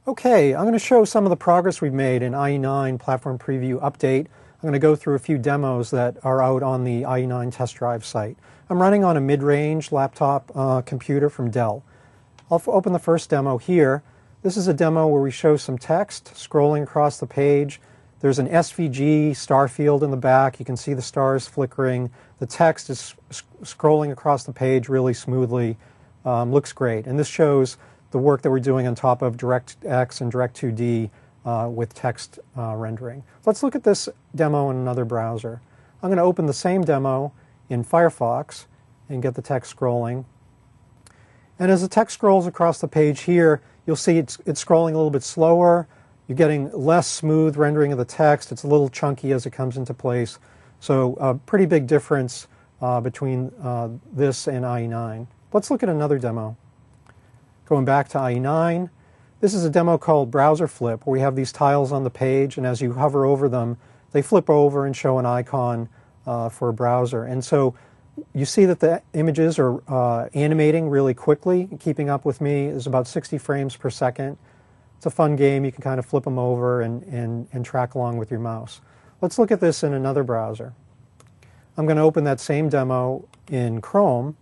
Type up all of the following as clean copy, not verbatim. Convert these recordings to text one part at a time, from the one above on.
Okay, I'm going to show some of the progress we've made in IE9 Platform Preview Update. I'm going to go through a few demos that are out on the IE9 test drive site. I'm running on a mid-range laptop computer from Dell. I'll open the first demo here. This is a demo where we show some text scrolling across the page. There's an SVG star field in the back. You can see the stars flickering. The text is scrolling across the page really smoothly. Looks great. And this shows the work that we're doing on top of DirectX and Direct2D with text rendering. Let's look at this demo in another browser. I'm going to open the same demo in Firefox and get the text scrolling. And as the text scrolls across the page here, you'll see it's scrolling a little bit slower. You're getting less smooth rendering of the text. It's a little chunky as it comes into place. So a pretty big difference between this and IE9. Let's look at another demo. Going back to IE9, this is a demo called Browser Flip, where we have these tiles on the page, and as you hover over them, they flip over and show an icon for a browser. And so you see that the images are animating really quickly. Keeping up with me is about 60 frames per second. It's a fun game. You can kind of flip them over and track along with your mouse. Let's look at this in another browser. I'm going to open that same demo in Chrome.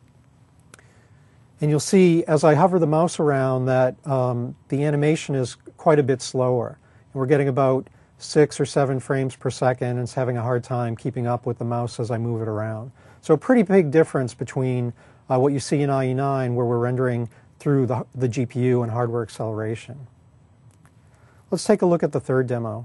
And you'll see as I hover the mouse around that the animation is quite a bit slower. And we're getting about 6 or 7 frames per second, and it's having a hard time keeping up with the mouse as I move it around. So a pretty big difference between what you see in IE9, where we're rendering through the GPU and hardware acceleration. Let's take a look at the third demo.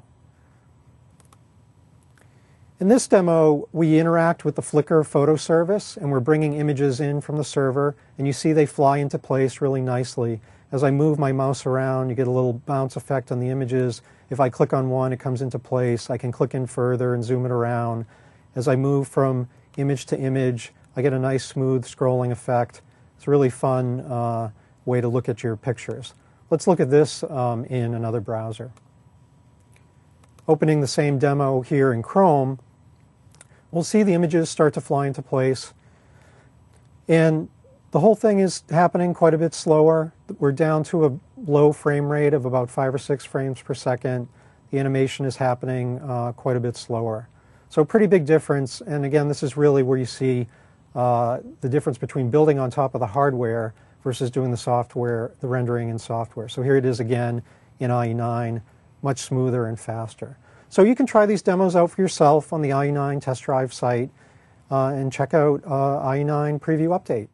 In this demo, we interact with the Flickr photo service, and we're bringing images in from the server, and you see they fly into place really nicely. As I move my mouse around, you get a little bounce effect on the images. If I click on one, it comes into place. I can click in further and zoom it around. As I move from image to image, I get a nice smooth scrolling effect. It's a really fun way to look at your pictures. Let's look at this in another browser. Opening the same demo here in Chrome, we'll see the images start to fly into place. And the whole thing is happening quite a bit slower. We're down to a low frame rate of about 5 or 6 frames per second. The animation is happening quite a bit slower. So a pretty big difference. And again, this is really where you see the difference between building on top of the hardware versus doing the software, the rendering in software. So here it is again in IE9. Much smoother and faster. So you can try these demos out for yourself on the IE9 test drive site and check out IE9 Preview Update.